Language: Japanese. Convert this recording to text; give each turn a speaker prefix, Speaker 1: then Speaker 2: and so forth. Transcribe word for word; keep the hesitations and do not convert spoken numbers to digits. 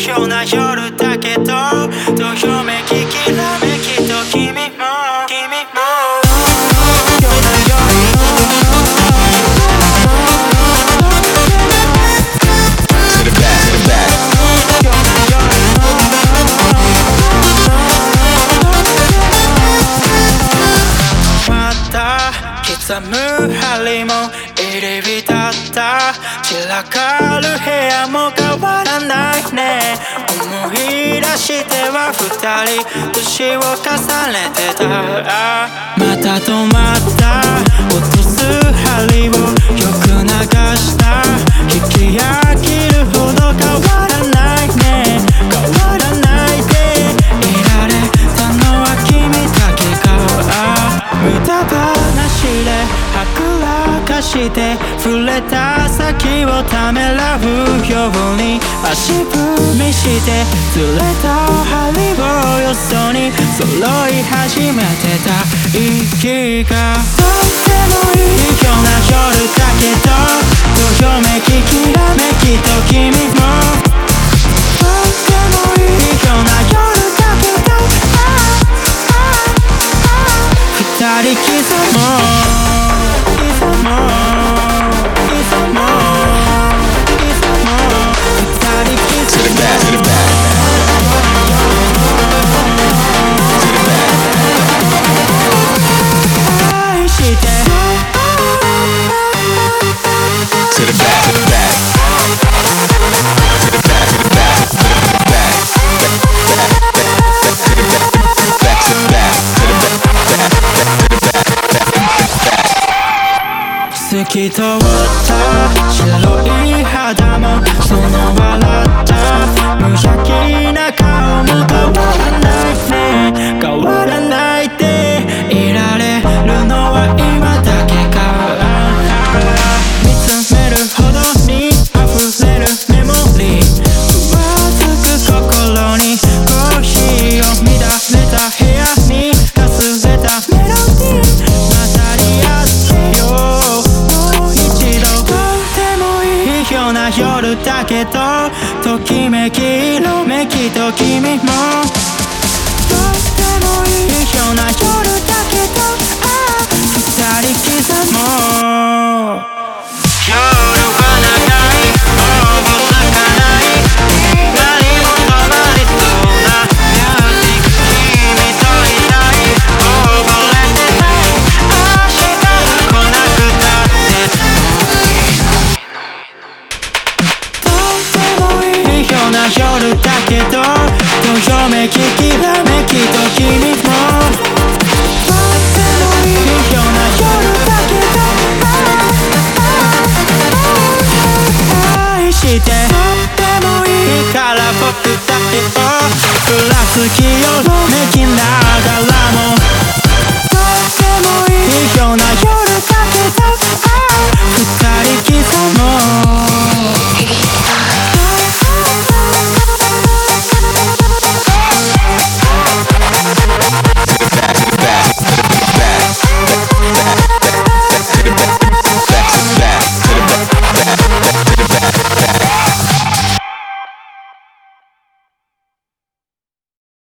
Speaker 1: 氷な夜だけどどよめききらめきと君も君も夜な夜To the back, to the backまた刻む針も入り浸った散らかる部屋も変わらないね思い出しては二人年を重ねてたまた止まった落とす針をよく流した引き飽きるほど変わらないね変わらないでいられたのは君だけか無駄話ではぐらかして触れた先をためらうように足踏みしてずれた針をよそに揃い始めてた息がとってもいいような夜だけどどよめききらめきと君もとってもいいような夜だけど二人刻もう刻もう透き通った白い肌もその笑った無邪気な顔も変わらないね変わらないでいられるのは今だけか見つめるほどに溢れるメモリー浮つく心にコーヒーを乱れた部屋にかすれたメロディー混ざり合ってよような夜だけどときめき色めきと君もとってもいいような夜だけどああ二人刻もう夜は長いもう咲かない何も止まりそうなビューティー君といない溺れてない明日来なくたってような夜だけどどよめききらめきと君もとってもいいような夜だけど愛してとってもいいから僕だけをふらつきよろめきながらも